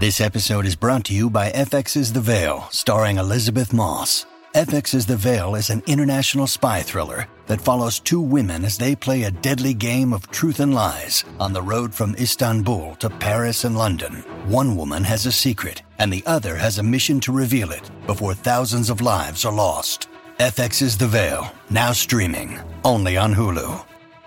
This episode is brought to you by FX's The Veil, starring Elizabeth Moss. FX's The Veil is an international spy thriller that follows two women as they play a deadly game of truth and lies on the road from Istanbul to Paris and London. One woman has a secret, and the other has a mission to reveal it before thousands of lives are lost. FX's The Veil, now streaming, only on Hulu.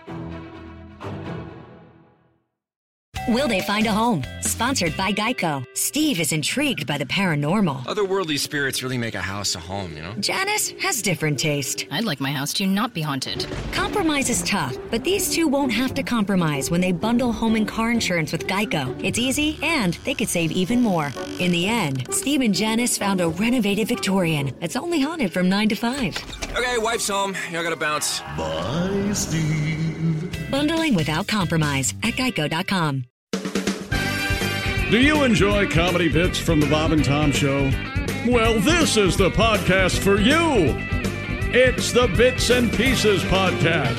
Will they find a home? Sponsored by Geico. Steve is intrigued by the paranormal. Otherworldly spirits really make a house a home, you know? Janice has different taste. I'd like my house to not be haunted. Compromise is tough, but these two won't have to compromise when they bundle home and car insurance with Geico. It's easy, and they could save even more. In the end, Steve and Janice found a renovated Victorian that's only haunted from 9 to 5. Okay, wife's home. I gotta bounce. Bye, Steve. Bundling without compromise at Geico.com. Do you enjoy comedy bits from the Bob and Tom Show? Well, this is the podcast for you. It's the Bits and Pieces Podcast.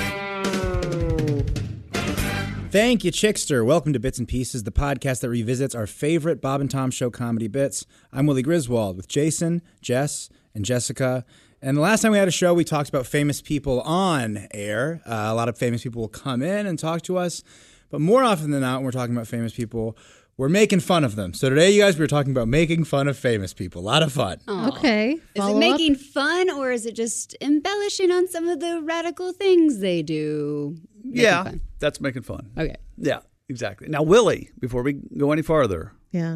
Thank you, Chickster. Welcome to Bits and Pieces, the podcast that revisits our favorite Bob and Tom Show comedy bits. I'm Willie Griswold with Jason, Jess, and Jessica. And the last time we had a show, we talked about famous people on air. A lot of famous people will come in and talk to us. But more often than not, when we're talking about famous people, we're making fun of them. So today, you guys, we're talking about making fun of famous people. A lot of fun. Aww. Okay. Is it making fun, or is it just embellishing on some of the radical things they do? That's making fun. Okay. Yeah, exactly. Now, Willie, before we go any farther,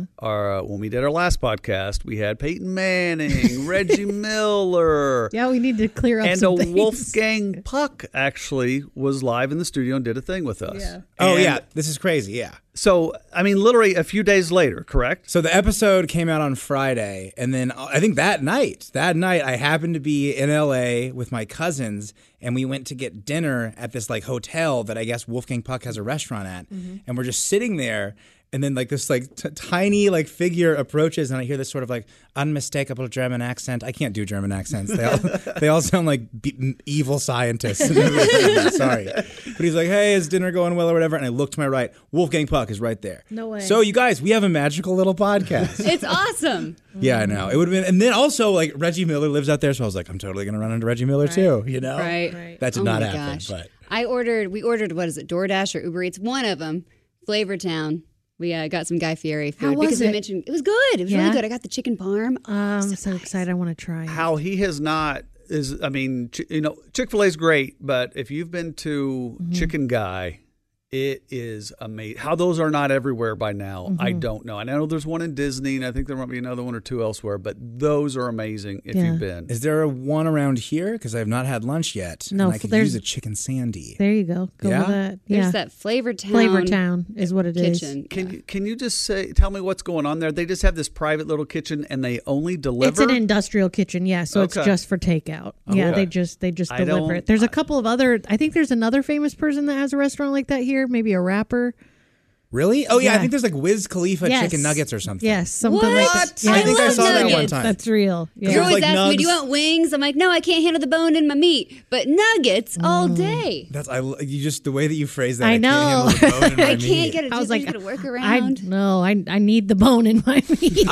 when we did our last podcast, we had Peyton Manning, Reggie Miller. Yeah, we need to clear up and some a things. Wolfgang Puck actually was live in the studio and did a thing with us. Yeah. This is crazy, yeah. So, I mean, literally a few days later, correct? So the episode came out on Friday, and then I think that night, I happened to be in LA with my cousins, and we went to get dinner at this like hotel that I guess Wolfgang Puck has a restaurant at, and we're just sitting there. And then like this like tiny like figure approaches, and I hear this sort of like unmistakable German accent. I can't do German accents. They all sound like evil scientists. Sorry, but he's like, "Hey, is dinner going well or whatever?" And I look to my right. Wolfgang Puck is right there. No way. So you guys, we have a magical little podcast. It's awesome. Yeah, I know. It would have been, and then also like Reggie Miller lives out there, so I was like, I'm totally gonna run into Reggie Miller too. You know, right? That did not happen. Gosh. But we ordered what is it, DoorDash or Uber Eats? One of them, Flavortown. We got some Guy Fieri food. How was because it? we mentioned it was good. It was really good. I got the chicken parm. I'm so excited. I want to try it. How he has not is, I mean, Chick-fil-A is great, but if you've been to Chicken Guy, it is amazing. How those are not everywhere by now, I don't know. And I know there's one in Disney, and I think there might be another one or two elsewhere, but those are amazing if you've been. Is there a one around here? Because I have not had lunch yet. No, and I could use a chicken sandy. There you go. Go with that. There's that Flavortown. Flavortown is what it kitchen. is. Can you just tell me what's going on there? They just have this private little kitchen, and they only deliver? It's an industrial kitchen, yeah. So it's just for takeout. Yeah, they just deliver it. There's a couple of other. I think there's another famous person that has a restaurant like that here. Maybe a rapper. Really? Oh, yeah. I think there's like Wiz Khalifa chicken nuggets or something. Yes, something like that. Yeah, I think I saw that one time. That's real. Yeah. You always like ask me, nugs. do you want wings? I'm like, no, I can't handle the bone in my meat. But nuggets all day. You just the way that you phrase that. I know. I can't handle the bone in my I meat. can't get it. I was like, got to work around. I need the bone in my meat.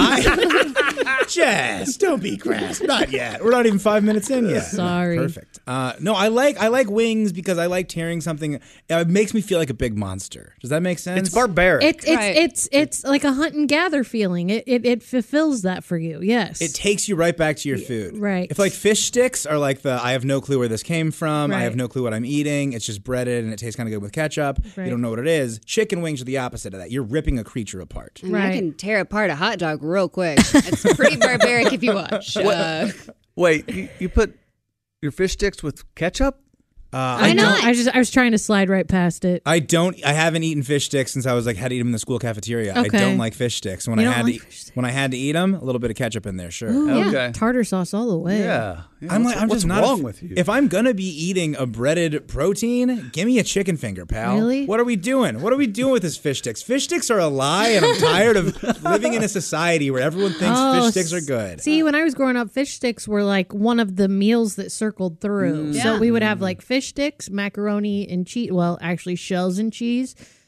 Jess, don't be crass. Not yet. We're not even 5 minutes in yet. Sorry. Perfect. No, I like wings because I like tearing something. It makes me feel like a big monster. Does that make sense? It's barbaric. It's like a hunt and gather feeling. It fulfills that for you. Yes. It takes you right back to your food. Right. If like fish sticks are like I have no clue where this came from. I Right. have no clue what I'm eating. It's just breaded and it tastes kind of good with ketchup. Right. You don't know what it is. Chicken wings are the opposite of that. You're ripping a creature apart. I mean, I can tear apart a hot dog real quick. It's pretty barbaric if you watch. Wait, you put your fish sticks with ketchup? Why not? I was trying to slide right past it. I haven't eaten fish sticks since I was had to eat them in the school cafeteria. Okay. I don't like fish sticks. When You I don't had like to fish sticks? when I had to eat them, a little bit of ketchup in there, sure. Ooh, Okay. yeah. Tartar sauce all the way. Yeah. I'm what's just not wrong with you? If I'm gonna be eating a breaded protein, give me a chicken finger, pal. Really? What are we doing? What are we doing with this fish sticks? Fish sticks are a lie, and I'm tired of living in a society where everyone thinks fish sticks are good. See, when I was growing up, fish sticks were like one of the meals that circled through. So we would have like fish sticks, macaroni and cheese. Well, actually, shells and cheese.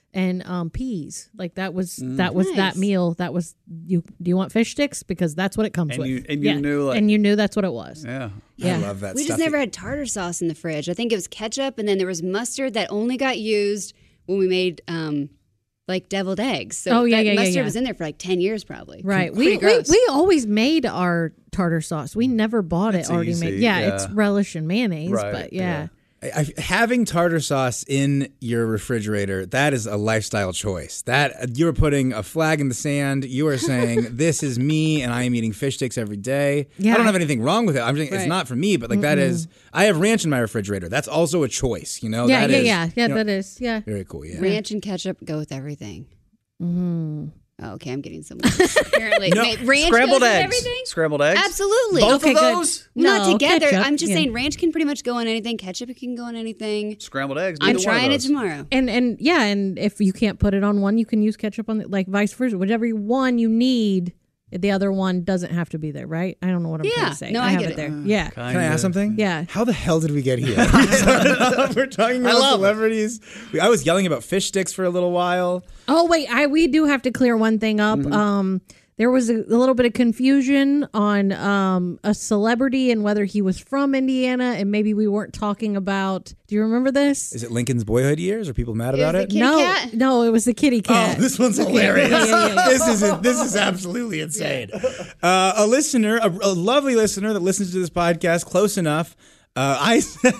and peas. Like that was Nice. that meal. That was you. Do you want fish sticks? Because that's what it comes with. You knew that's what it was. Yeah. I love that We stuff. just never had tartar sauce in the fridge. I think it was ketchup, and then there was mustard that only got used when we made like deviled eggs. So mustard was in there for like 10 years probably. Right. We always made our tartar sauce. We never bought it already easy, made. Yeah, yeah. it's relish and mayonnaise, Right, but yeah. Having tartar sauce in your refrigerator, that is a lifestyle choice. That you're putting a flag in the sand. You are saying, this is me and I am eating fish sticks every day. Yeah. I don't have anything wrong with it. I'm saying it's not for me, but like that is, I have ranch in my refrigerator. That's also a choice, you know? Yeah, that that is. Yeah. Very cool, yeah. Ranch and ketchup go with everything. Mm-hmm. Oh, okay, I'm getting somewhere. Apparently, No, ranch scrambled goes with eggs. everything? Scrambled eggs? Absolutely. Both of those? Not No, together. ketchup, I'm just yeah. saying ranch can pretty much go on anything. Ketchup can go on anything. Scrambled eggs. I'm neither one of trying it those. tomorrow. And if you can't put it on one, you can use ketchup on like vice versa. Whichever one you need, the other one doesn't have to be there, right? I don't know what I'm trying to say. No, I have get it it. there. Yeah. Can I ask something? Yeah. How the hell did we get here? We're talking about celebrities. I was yelling about fish sticks for a little while. Oh wait, we do have to clear one thing up. There was a little bit of confusion on a celebrity and whether he was from Indiana, and maybe we weren't talking about. Do you remember this? Is it Lincoln's boyhood years? Are people mad about it? No, it was the kitty cat. Oh, this one's hilarious. Yeah. This is absolutely insane. A listener, a lovely listener that listens to this podcast close enough. I said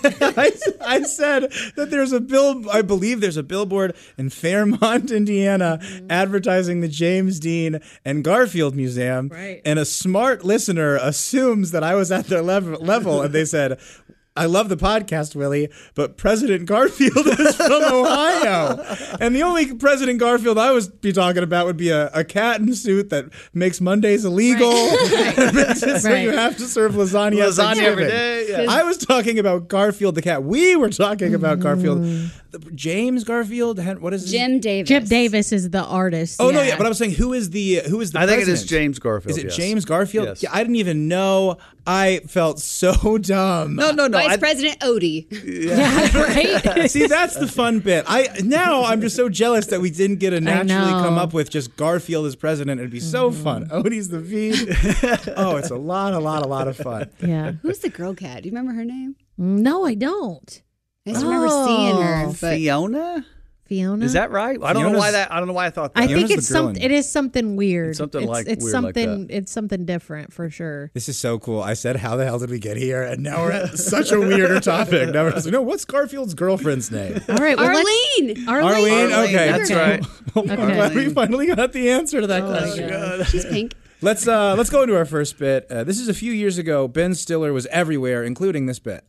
that there's I believe there's a billboard in Fairmont, Indiana, advertising the James Dean and Garfield Museum. Right. And a smart listener assumes that I was at their level, and they said, I love the podcast, Willie, but President Garfield is from Ohio. And the only President Garfield I would be talking about would be a cat in a suit that makes Mondays illegal. And makes it so you have to serve lasagna every day. Yeah. I was talking about Garfield the cat. We were talking about Garfield. James Garfield? What is his Jim Davis. Jim Davis is the artist. Oh, no, yeah. But I was saying, who is the I think president? it is James Garfield. Is it yes. James Garfield? Yes. Yeah, I didn't even know. I felt so dumb. No. Vice President Odie. Yeah, right? See, that's the fun bit. I'm just so jealous that we didn't get to naturally come up with just Garfield as president. It'd be so fun. Odie's the feed. Oh, it's a lot of fun. Yeah. Who's the girl cat? Do you remember her name? No, I don't. I just remember seeing her. But Fiona? Is that right? I don't know why I thought that. I think Fiona's it is something weird. It's something weird like that. It's something different for sure. This is so cool. I said, how the hell did we get here? And now we're at such a weirder topic. Now we're like, no, what's Garfield's girlfriend's name? All right, Arlene. Arlene? Okay. That's right. I'm glad we finally got the answer to that question. She's pink. Let's go into our first bit. This is a few years ago. Ben Stiller was everywhere, including this bit.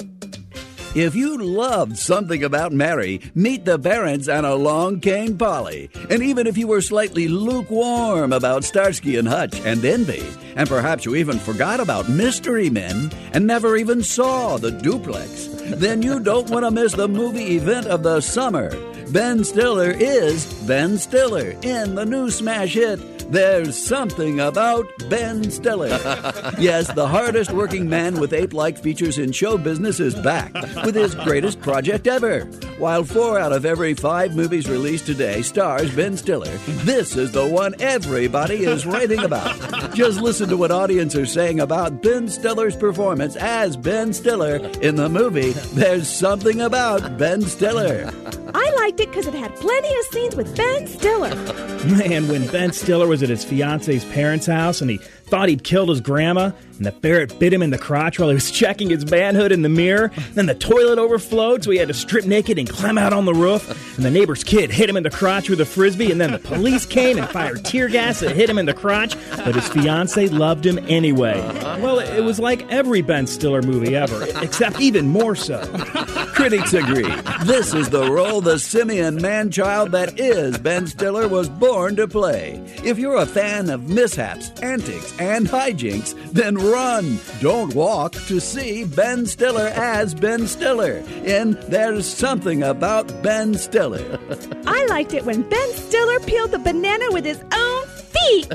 If you loved Something About Mary, meet the parents and Along Came Polly. And even if you were slightly lukewarm about Starsky and Hutch and Envy, and perhaps you even forgot about Mystery Men and never even saw The Duplex, then you don't want to miss the movie event of the summer. Ben Stiller is Ben Stiller in the new smash hit, There's Something About Ben Stiller. Yes, the hardest working man with ape-like features in show business is back with his greatest project ever. While 4 out of every 5 movies released today stars Ben Stiller, this is the one everybody is writing about. Just listen to what audiences are saying about Ben Stiller's performance as Ben Stiller in the movie There's Something About Ben Stiller. I liked it because it had plenty of scenes with Ben Stiller. Man, when Ben Stiller was at his fiance's parents' house and he thought he'd killed his grandma, and the ferret bit him in the crotch while he was checking his manhood in the mirror. Then the toilet overflowed, so he had to strip naked and climb out on the roof. And the neighbor's kid hit him in the crotch with a frisbee, and then the police came and fired tear gas that hit him in the crotch, but his fiancée loved him anyway. Well, it was like every Ben Stiller movie ever, except even more so. Critics agree. This is the role the simian man-child that is Ben Stiller was born to play. If you're a fan of mishaps, antics, and hijinks, then run, don't walk to see Ben Stiller as Ben Stiller in There's Something About Ben Stiller. I liked it when Ben Stiller peeled the banana with his own feet. great.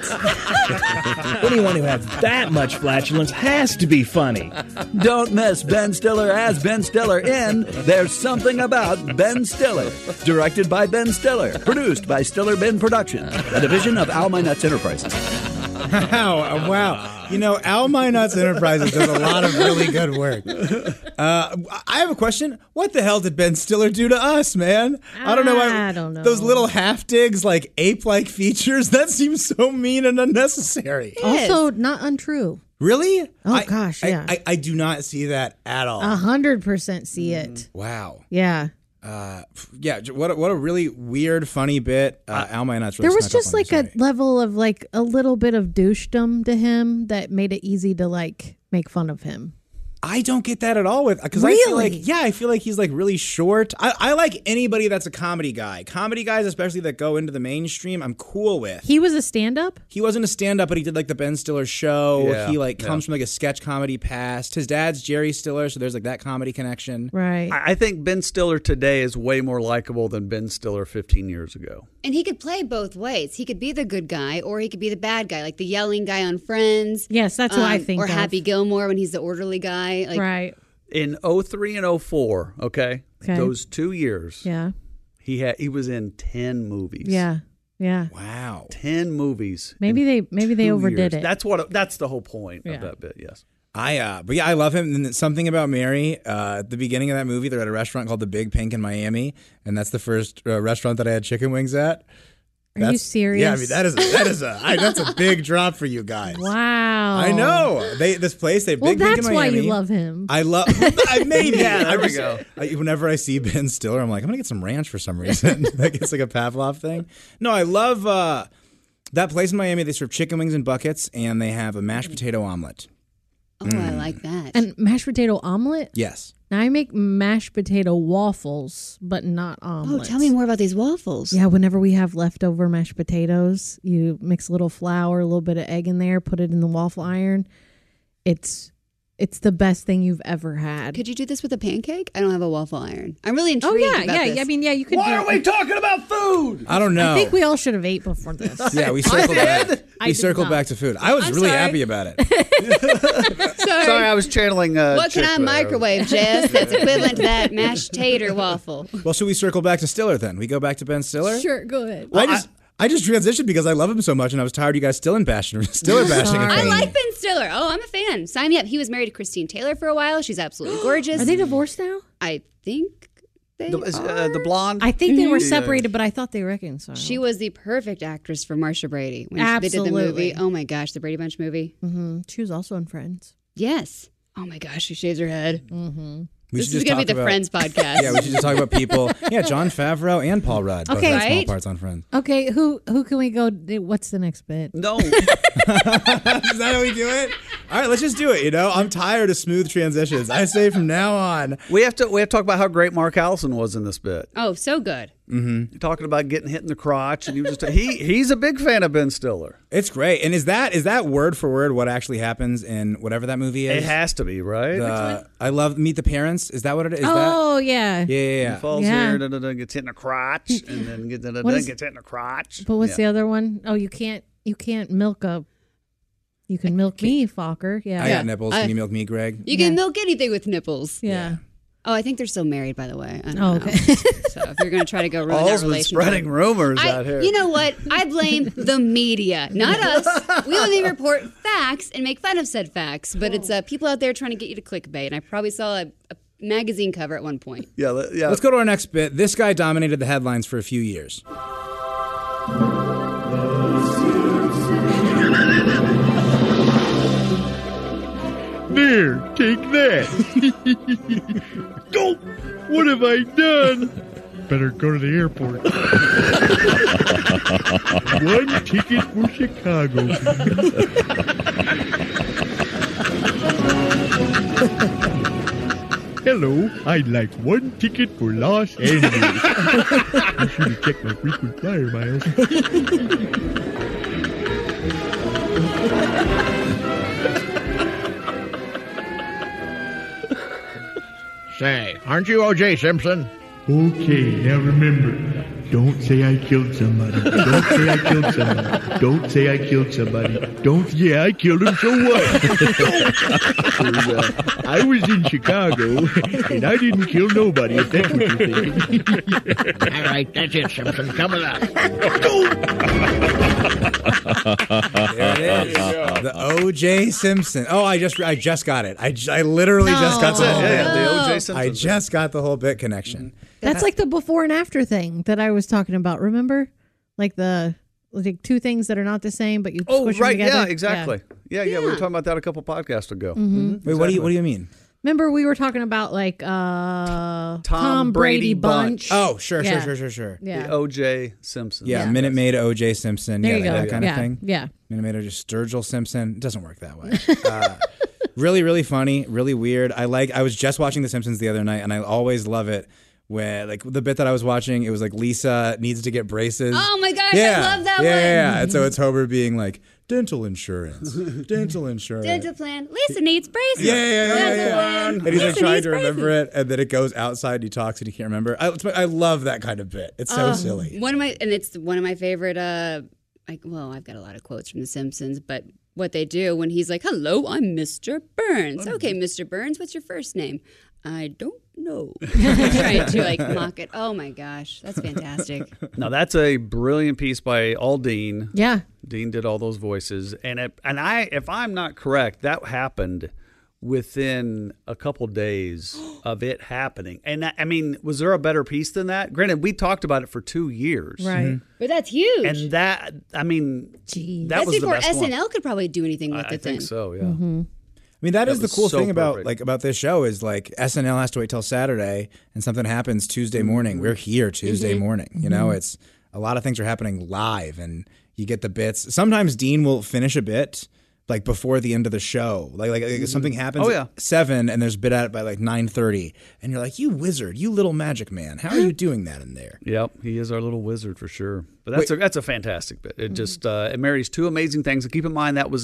Anyone who has that much flatulence has to be funny. Don't miss Ben Stiller as Ben Stiller in There's Something About Ben Stiller. Directed by Ben Stiller. Produced by Stiller Ben Productions, a division of Al My Nuts Enterprises. Wow. You know, Al My Nuts Enterprises does a lot of really good work. I have a question. What the hell did Ben Stiller do to us, man? I don't know. I don't know. Those little half digs, like ape-like features, that seems so mean and unnecessary. Also, not untrue. Really? Oh, gosh, yeah. I do not see that at all. 100% see it. Wow. Yeah. Yeah, what a really weird, funny bit. Al My Nuts really there was snuck up just on like me, a level of like a little bit of douchedom to him that made it easy to like make fun of him. I don't get that at all with because Really? I feel like he's like really short. I like anybody that's a comedy guy. Comedy guys, especially that go into the mainstream, I'm cool with. He was a stand-up? He wasn't a stand-up, but he did like the Ben Stiller show. Yeah, He like comes from like a sketch comedy past. His dad's Jerry Stiller, so there's like that comedy connection. Right. I think Ben Stiller today is way more likable than Ben Stiller 15 years ago. And he could play both ways. He could be the good guy or he could be the bad guy, like the yelling guy on Friends. Yes, that's what I think Or of. Happy Gilmore when he's the orderly guy. Like, Right. In 03 and 04, okay, those 2 years, Yeah. he was in 10 movies. Yeah. Yeah. Wow. 10 movies. Maybe they 2 overdid years. it. That's the whole point Yeah. of that bit. Yes. But yeah, I love him. And Something About Mary. At the beginning of that movie, they're at a restaurant called the Big Pink in Miami, and that's the first restaurant that I had chicken wings at. Are you serious? Yeah, I mean that's a big drop for you guys. Wow. I know. This place, they Well, Big Pink in that's Miami. why you love him. I love. Maybe. Yeah, there we go. Whenever I see Ben Stiller, I'm like, I'm gonna get some ranch for some reason. Like it's like a Pavlov thing. No, I love that place in Miami. They serve chicken wings in buckets, and they have a mashed potato omelet. Oh, I like that. And mashed potato omelet? Yes. Now, I make mashed potato waffles, but not omelets. Oh, tell me more about these waffles. Yeah, whenever we have leftover mashed potatoes, you mix a little flour, a little bit of egg in there, put it in the waffle iron. It's the best thing you've ever had. Could you do this with a pancake? I don't have a waffle iron. I'm really intrigued. Oh, yeah, about yeah. this. I mean, yeah, you could. Why are we talking about food? I don't know. I think we all should have ate before this. Yeah, we circled back. I We did circled not. back to food. I was I'm really sorry. happy about it. Sorry, I was channeling. What Chick can I there. microwave, Jess? That's equivalent to that mashed tater waffle. Well, should we circle back to Stiller then? We go back to Ben Stiller? Sure, go ahead. I just transitioned because I love him so much, and I was tired of you guys Stiller bashing. I like Ben Stiller. Oh, I'm a fan. Sign me up. He was married to Christine Taylor for a while. She's absolutely gorgeous. Are they divorced now? I think they the blonde? I think they were separated, but I thought they reconciled. She was the perfect actress for Marsha Brady when they did the Absolutely. movie. Oh my gosh, the Brady Bunch movie. Mm-hmm. She was also in Friends. Yes. Oh my gosh, she shaves her head. Mm-hmm. This is going to be the Friends podcast. Yeah, we should just talk about people. Yeah, John Favreau and Paul Rudd. Both Okay. had small Right? parts on Friends. Okay, who can we go? What's the next bit? No. Is that how we do it? All right, let's just do it. You know, I'm tired of smooth transitions. I say from now on. We have to talk about how great Mark Allison was in this bit. Oh, so good. Mm-hmm. Talking about getting hit in the crotch, and he's a big fan of Ben Stiller. It's great. And is that word for word what actually happens in whatever that movie is? It has to be, right? I love Meet the Parents. Is that what it is? Oh, yeah. Yeah. He falls Yeah. here, gets hit in the crotch, and then gets hit in the crotch. But what's the other one? Oh, you can't milk a. You can milk me, Fokker. Yeah. I got nipples. Can you milk me, Greg? You can milk anything with nipples. Yeah. Oh, I think they're still married, by the way. I don't know. Okay. So if you're going to try to go ruin that All's been relationship. spreading rumors out here. You know what? I blame the media, not us. We only report facts and make fun of said facts, but it's people out there trying to get you to clickbait. And I probably saw a magazine cover at one point. Yeah. Let's go to our next bit. This guy dominated the headlines for a few years. There, take that. Oh, what have I done? Better go to the airport. One ticket for Chicago. Hello, I'd like one ticket for Los Angeles. I should have checked my frequent flyer miles. Say, aren't you O.J. Simpson? Okay, now remember, Don't say I killed somebody. Don't say I killed somebody. Don't say I killed somebody. Don't. Yeah, I killed him. So what? I was in Chicago, and I didn't kill nobody. If that's what you're thinking. All right, that's it, Simpson. Coming up. There it is. The O.J. Simpson. Oh, I just got it. I literally just got the whole bit. The O.J. Simpson. I just got the whole bit connection. That's like the before and after thing that I was talking about. Remember, like two things that are not the same, but you squish them together. Yeah, exactly. Yeah. We were talking about that a couple podcasts ago. Mm-hmm. Wait, what do you mean? Remember, we were talking about like Tom Brady Bunch. Oh, sure. Yeah. The O.J. Simpson. Yeah, Minute Maid O.J. Simpson. There you go. That kind of thing. Yeah. Minute Maid O.J. Sturgill Simpson. It doesn't work that way. Really, really funny. Really weird. I was just watching The Simpsons the other night, and I always love it. Where like the bit that I was watching, it was like Lisa needs to get braces. Oh my gosh, I love that one. Yeah. And so it's Homer being like, dental insurance. Dental plan. Lisa needs braces. Yeah. And he's like trying to remember it, and then it goes outside, and he talks, and he can't remember. I love that kind of bit. It's so silly. It's one of my favorite. I've got a lot of quotes from The Simpsons, but what they do when he's like, "Hello, I'm Mr. Burns." Okay, Mr. Burns, what's your first name? I don't know. Trying to like mock it. Oh my gosh, that's fantastic. Now that's a brilliant piece by Dean. Yeah, Dean did all those voices, and if I'm not correct, that happened within a couple days of it happening. And I mean, was there a better piece than that? Granted, we talked about it for 2 years, right? But that's huge. And that, I mean, that was before the best SNL one. could probably do anything with it. I think so. Yeah. Mm-hmm. I mean, that is the cool thing perfect. about this show is like SNL has to wait till Saturday and something happens Tuesday morning. We're here Tuesday morning. You know, it's a lot of things are happening live and you get the bits. Sometimes Dean will finish a bit like before the end of the show. Like something happens at 7 and there's a bit at it by like 9:30 and you're like, you wizard, you little magic man. How are you doing that in there? Yep, he is our little wizard for sure. But that's a fantastic bit. It just it marries two amazing things. And keep in mind that was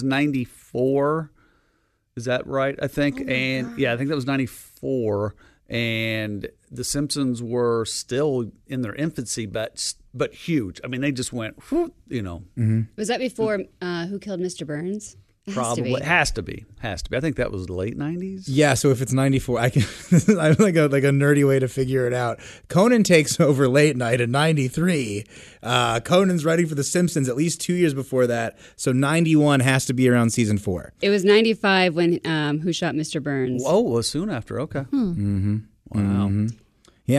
94. Is that right? I think. I think that was 94. And The Simpsons were still in their infancy, but huge. I mean, they just went, you know. Mm-hmm. Was that before Who Killed Mr. Burns? Probably has to be. I think that was the late 90s. Yeah, so if it's 94, I can. I'm like a nerdy way to figure it out. Conan takes over late night in 93. Conan's writing for The Simpsons at least 2 years before that. So 91 has to be around season 4. It was 95 when Who Shot Mr. Burns. Oh, well, soon after. Okay. Mm-hmm. Wow. Mm-hmm. Yeah,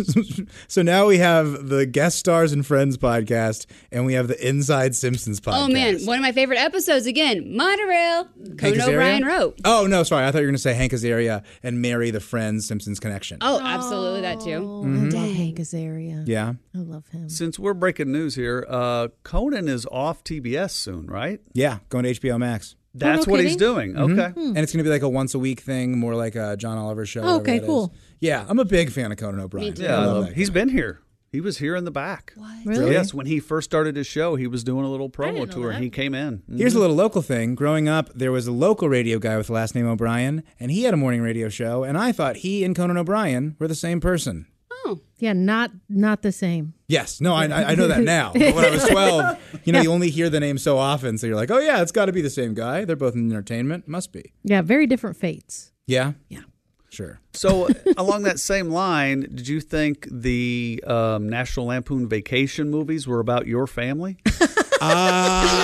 so now we have the Guest Stars and Friends podcast, and we have the Inside Simpsons podcast. Oh, man. One of my favorite episodes, again, Monorail. Conan O'Brien wrote. Oh, no, sorry. I thought you were going to say Hank Azaria and Mary the Friends Simpsons connection. Oh, absolutely, that too. Mm-hmm. Hank Azaria. Yeah. I love him. Since we're breaking news here, Conan is off TBS soon, right? Yeah, going to HBO Max. That's what he's doing. Okay. And it's going to be like a once-a-week thing, more like a John Oliver show. Oh, okay, cool. Yeah, I'm a big fan of Conan O'Brien. Me too. Yeah, I love he's been here. He was here in the back. What? Really? Yes, when he first started his show, he was doing a little promo tour, and he came in. Mm-hmm. Here's a little local thing. Growing up, there was a local radio guy with the last name O'Brien, and he had a morning radio show, and I thought he and Conan O'Brien were the same person. Oh. Yeah, not the same. Yes. No, I know that now. But when I was 12, you only hear the name so often, so you're like, oh, yeah, it's got to be the same guy. They're both in entertainment. Must be. Yeah, very different fates. Yeah? Yeah. Sure. So along that same line, did you think the National Lampoon Vacation movies were about your family? Well,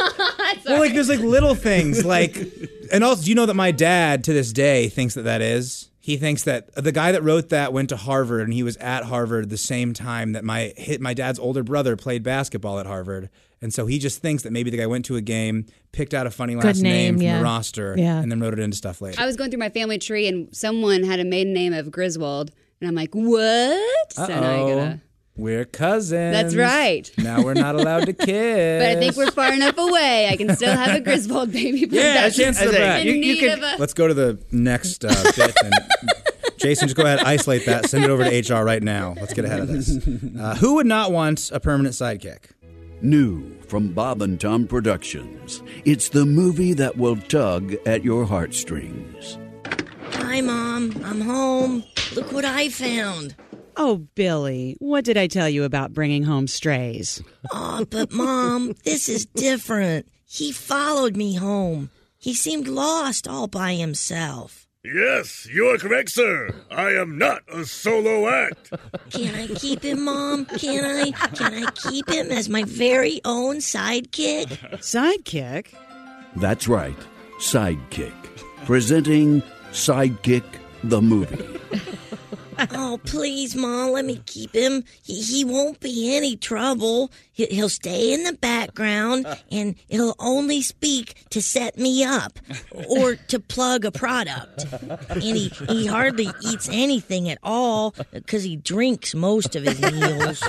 like there's like little things like, and also, do you know that my dad to this day thinks that is? He thinks that the guy that wrote that went to Harvard, and he was at Harvard the same time that my dad's older brother played basketball at Harvard. And so he just thinks that maybe the guy went to a game, picked out a funny last name from the roster, and then wrote it into stuff later. I was going through my family tree, and someone had a maiden name of Griswold, and I'm like, what? So now I gotta... We're cousins. That's right. Now we're not allowed to kiss. But I think we're far enough away. I can still have a Griswold baby. Yeah, chance of that. Let's go to the next bit. And Jason, just go ahead, isolate that, send it over to HR right now. Let's get ahead of this. Who would not want a permanent sidekick? New from Bob and Tom Productions. It's the movie that will tug at your heartstrings. Hi, Mom. I'm home. Look what I found. Oh, Billy, what did I tell you about bringing home strays? Oh, but Mom, this is different. He followed me home. He seemed lost all by himself. Yes, you are correct, sir. I am not a solo act. Can I keep him, Mom? Can I keep him as my very own sidekick? Sidekick? That's right, Sidekick. Presenting Sidekick the movie. Oh, please, Mom, let me keep him. He won't be any trouble. He'll stay in the background, and he'll only speak to set me up or to plug a product. And he hardly eats anything at all because he drinks most of his meals.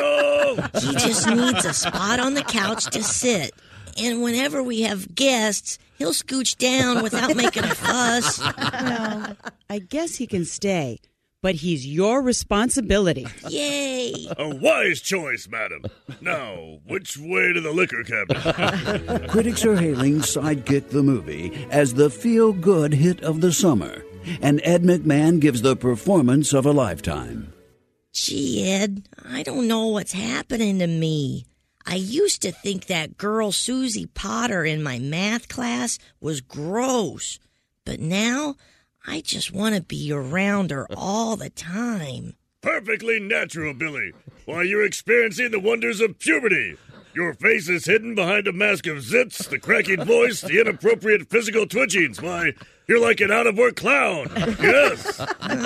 He just needs a spot on the couch to sit. And whenever we have guests, he'll scooch down without making a fuss. Well, I guess he can stay. But he's your responsibility. Yay! A wise choice, madam. Now, which way to the liquor cabinet? Critics are hailing Sidekick the movie as the feel-good hit of the summer, and Ed McMahon gives the performance of a lifetime. Gee, Ed, I don't know what's happening to me. I used to think that girl Susie Potter in my math class was gross, but now I just want to be around her all the time. Perfectly natural, Billy. Why, you're experiencing the wonders of puberty. Your face is hidden behind a mask of zits, the cracking voice, the inappropriate physical twitchings. Why, you're like an out-of-work clown. Yes.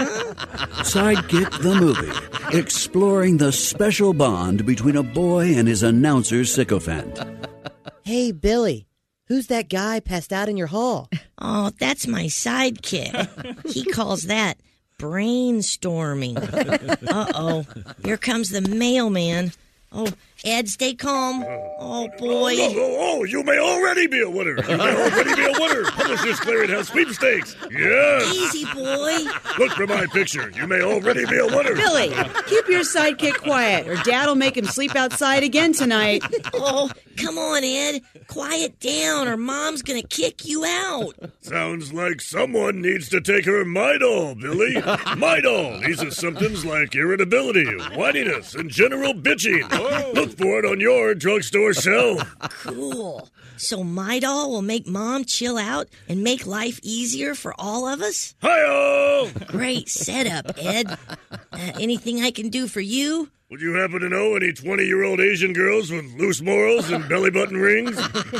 Sidekick the movie, exploring the special bond between a boy and his announcer sycophant. Hey, Billy. Who's that guy passed out in your hall? Oh, that's my sidekick. He calls that brainstorming. Uh-oh. Here comes the mailman. Oh, Ed, stay calm. Oh, boy. Oh, you may already be a winner. You may already be a winner. Publishers Clearinghouse sweepstakes. Yes. Easy, boy. Look for my picture. You may already be a winner. Billy, keep your sidekick quiet, or Dad'll make him sleep outside again tonight. Oh, come on, Ed. Quiet down, or Mom's gonna kick you out. Sounds like someone needs to take her Midol, Billy. Midol eases symptoms like irritability, whininess, and general bitching. Look for it on your drugstore shelf. Cool. So Midol will make Mom chill out and make life easier for all of us? Hi-oh! Great setup, Ed. Anything I can do for you? Would you happen to know any 20-year-old Asian girls with loose morals and belly-button rings?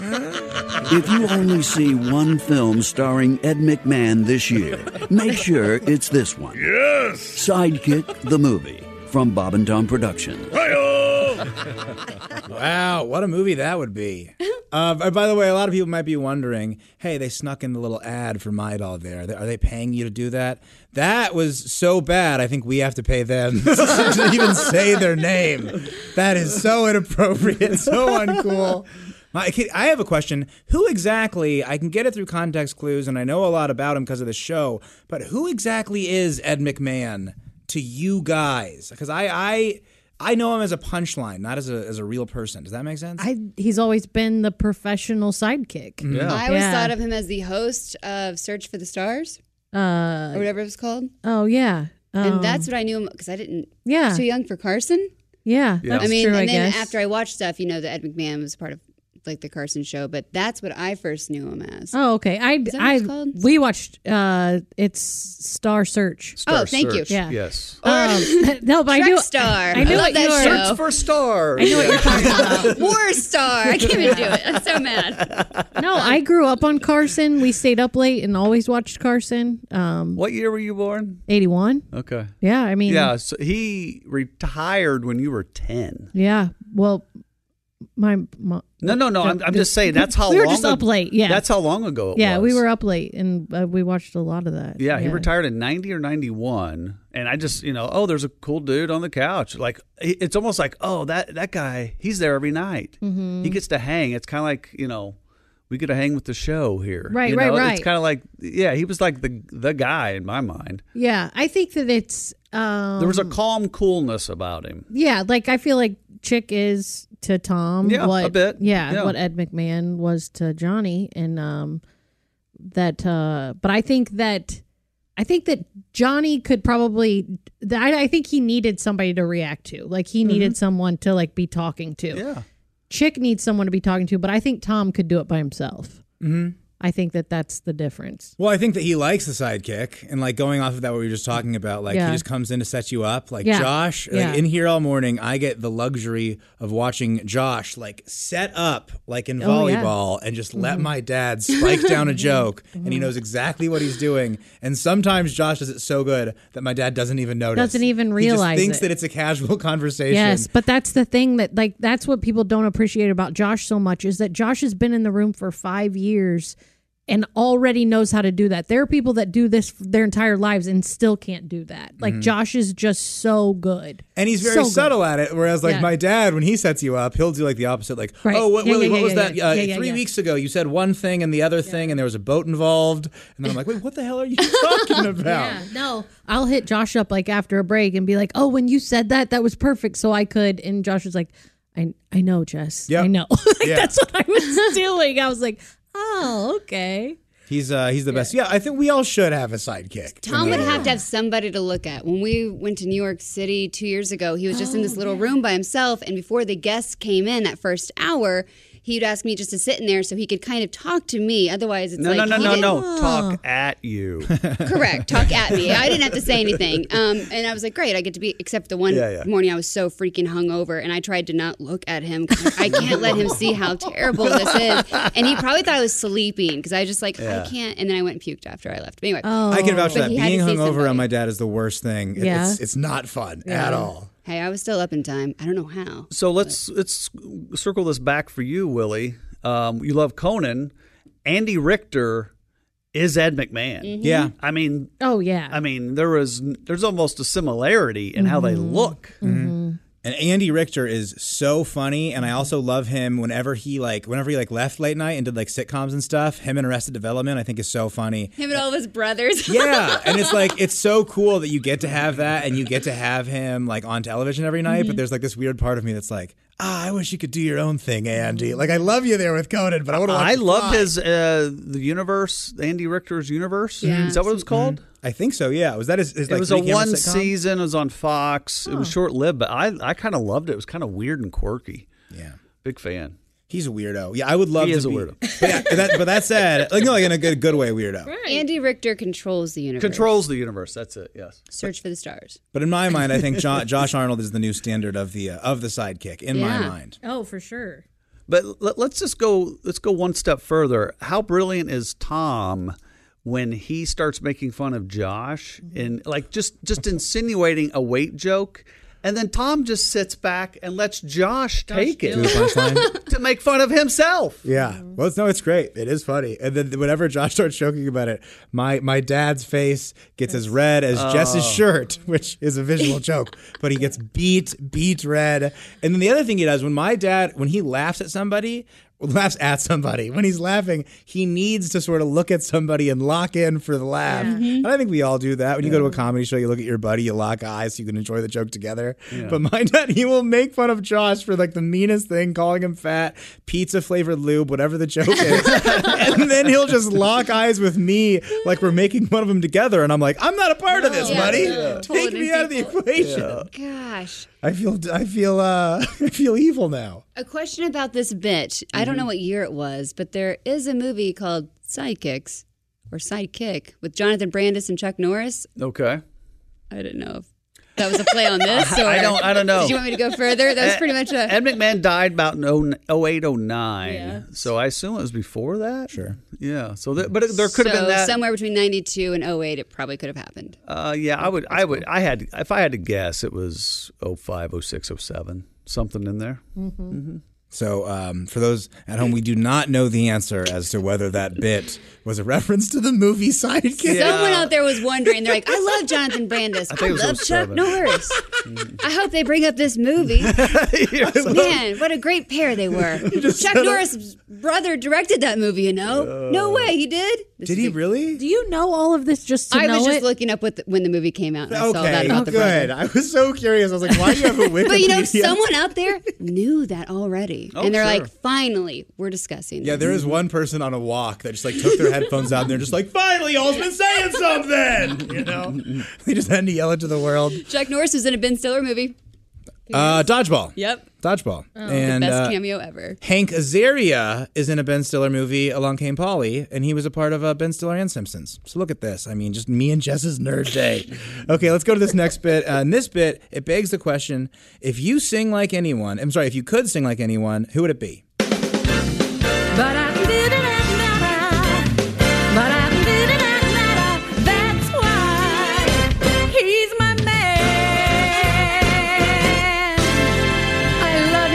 If you only see one film starring Ed McMahon this year, make sure it's this one. Yes! Sidekick the movie from Bob and Tom Productions. Wow, what a movie that would be. By the way, a lot of people might be wondering, hey, they snuck in the little ad for Midol there. Are they paying you to do that? That was so bad, I think we have to pay them to even say their name. That is so inappropriate, so uncool. I have a question. Who exactly, I can get it through context clues, and I know a lot about him because of the show, but who exactly is Ed McMahon to you guys? Because I know him as a punchline, not as a real person. Does that make sense? He's always been the professional sidekick. Yeah. I always thought of him as the host of Search for the Stars, or whatever it was called. Oh, yeah. And that's what I knew him, because I didn't. Yeah. Too young for Carson. Yeah, that's true, and then guess. after I watched stuff, that Ed McMahon was part of like the Carson show, but that's what I first knew him as. Oh, okay. Is that what it's called? We watched it's Star Search. Thank you. Yeah. Yes. No, but I knew Star. I knew love what that you were. show. Search for stars. I knew what you're talking about. War Star. I can't even do it. I'm so mad. No, I grew up on Carson. We stayed up late and always watched Carson. What year were you born? 81. Okay. Yeah, I mean. Yeah, so he retired when you were 10. Yeah. Well, my No. I'm just saying that's how we were long just up late. Yeah, that's how long ago it was. Yeah, we were up late and we watched a lot of that. Yeah, he retired in 90 or 91, and I just there's a cool dude on the couch. Like it's almost like that guy, he's there every night. Mm-hmm. He gets to hang. It's kind of like we get to hang with the show here. Right. It's kind of like he was like the guy in my mind. Yeah, I think that it's there was a calm coolness about him. Yeah, like I feel like Chick is to Tom. Yeah, what, a bit. Yeah, what Ed McMahon was to Johnny, and but I think that I think that Johnny could probably. I think he needed somebody to react to. Like he needed someone to like be talking to. Yeah. Chick needs someone to be talking to, but I think Tom could do it by himself. Mm-hmm. I think that that's the difference. Well, I think that he likes the sidekick, and like going off of that, what we were just talking about, like he just comes in to set you up. Like Josh, like in here all morning, I get the luxury of watching Josh like set up like in volleyball and just let my dad spike down a joke, and he knows exactly what he's doing. And sometimes Josh does it so good that my dad doesn't even notice. Doesn't even realize he just thinks it. that it's a casual conversation. Yes, but that's the thing that like that's what people don't appreciate about Josh so much is that Josh has been in the room for 5 years and already knows how to do that. There are people that do this their entire lives and still can't do that. Like Josh is just so good. And he's very subtle at it. Whereas like my dad, when he sets you up, he'll do like the opposite. Like, oh, what was that? 3 weeks ago, you said one thing and the other thing, and there was a boat involved. And then I'm like, wait, what the hell are you talking about? No, I'll hit Josh up like after a break and be like, oh, when you said that was perfect. So I could. And Josh was like, I know, Jess. I know. That's what I was doing. I was like, oh, okay. He's the best. Yeah, I think we all should have a sidekick. Tom would have to have somebody to look at. When we went to New York City 2 years ago, he was just in this little room by himself. And before the guests came in that first hour, he'd ask me just to sit in there so he could kind of talk to me. Otherwise, it's no. Talk at you. Correct. Talk at me. I didn't have to say anything. And I was like, great, I get to be, except the one morning I was so freaking hungover and I tried to not look at him. I can't let him see how terrible this is. And he probably thought I was sleeping because I just like, I can't. And then I went and puked after I left. But anyway. I can vouch for that. Being hungover on my dad is the worst thing. Yeah. It's not fun at all. Hey, I was still up in time. I don't know how. So let's circle this back for you, Willie. You love Conan. Andy Richter is Ed McMahon. Mm-hmm. Yeah. I mean. Oh, yeah. I mean, there's almost a similarity in how they look. Mm-hmm. And Andy Richter is so funny, and I also love him whenever he left late night and did like sitcoms and stuff. Him in Arrested Development, I think, is so funny. Him and all of his brothers. Yeah, and it's like it's so cool that you get to have that, and you get to have him like on television every night. But there's like this weird part of me that's like, I wish you could do your own thing, Andy. Like I love you there with Conan, but I want to. I loved his the universe, Andy Richter's universe. Yeah. Is that what it was called? Mm-hmm. I think so. Yeah. Was that his it like was a one sitcom? season. It was on Fox. It was short lived, but I kind of loved it. It was kind of weird and quirky. Yeah. Big fan. He's a weirdo. Yeah, I would love he to is a be. weirdo. But that said, like in a good way, weirdo. Right. Andy Richter controls the universe. Controls the universe. That's it. Yes. Search for the stars. But in my mind, I think Josh Arnold is the new standard of the sidekick. In my mind. Oh, for sure. But let's go one step further. How brilliant is Tom when he starts making fun of Josh and like just insinuating a weight joke? And then Tom just sits back and lets Josh take it to make fun of himself. Yeah. Well, it's great. It is funny. And then whenever Josh starts joking about it, my dad's face gets as red as Jess's shirt, which is a visual joke. But he gets beat red. And then the other thing he does, when he laughs at somebody, when he's laughing, he needs to sort of look at somebody and lock in for the laugh. Yeah. And I think we all do that. When you go to a comedy show, you look at your buddy, you lock eyes so you can enjoy the joke together. Yeah. But my dad, he will make fun of Josh for like the meanest thing, calling him fat, pizza flavored lube, whatever the joke is. And then he'll just lock eyes with me like we're making fun of him together. And I'm like, I'm not a part of this, buddy. Take me out of the equation. Gosh. I feel evil now. A question about this bit. I don't know what year it was, but there is a movie called Sidekicks or Sidekick with Jonathan Brandis and Chuck Norris. Okay. I didn't know if that was a play on this. Or I don't know. Did you want me to go further? That was pretty much a... Ed McMahon died about in 08, 09. Yeah. So I assume it was before that? Sure. Yeah. So but there could have been that. Somewhere between 92 and 08, it probably could have happened. Yeah, if I had to guess, it was 05, 06, 07. Something in there. Mm-hmm. So for those at home, we do not know the answer as to whether that bit was a reference to the movie Sidekick. Someone out there was wondering. They're like, I love Jonathan Brandis. I love Chuck Norris. I hope they bring up this movie. Man, what a great pair they were. Chuck Norris' brother directed that movie, you know? No way, he did? Did he really? Do you know all of this just to I know was just it? looking up when the movie came out, and I saw that about the good. brother. I was so curious. I was like, why do you have a Wikipedia? But you know, someone out there knew that already. Oh, and they're sure. like, finally, we're discussing Yeah, this. there is one person on a walk that just like took their headphones out and they're just like, finally, y'all's been saying something. You know? They just had to yell it to the world. Chuck Norris was in a Ben Stiller movie. Dodgeball. Yep. Dodgeball. The best cameo ever. Hank Azaria is in a Ben Stiller movie, Along Came Polly, and he was a part of Ben Stiller and Simpsons. So look at this. I mean, just me and Jess's nerd day. Okay, let's go to this next bit. In this bit, it begs the question, if you could sing like anyone, who would it be? But I that's why he's my man. I love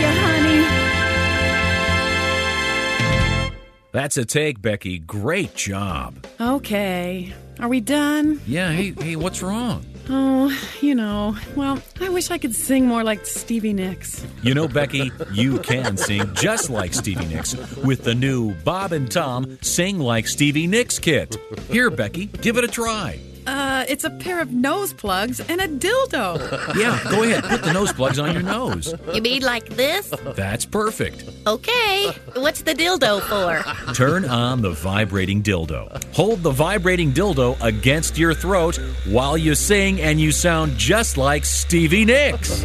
you, honey. That's a take, Becky. Great job. Okay. Are we done? Yeah, hey, what's wrong? Oh, well, I wish I could sing more like Stevie Nicks. You know, Becky, you can sing just like Stevie Nicks with the new Bob and Tom Sing Like Stevie Nicks kit. Here, Becky, give it a try. It's a pair of nose plugs and a dildo. Yeah, go ahead. Put the nose plugs on your nose. You mean like this? That's perfect. Okay. What's the dildo for? Turn on the vibrating dildo. Hold the vibrating dildo against your throat while you sing, and you sound just like Stevie Nicks.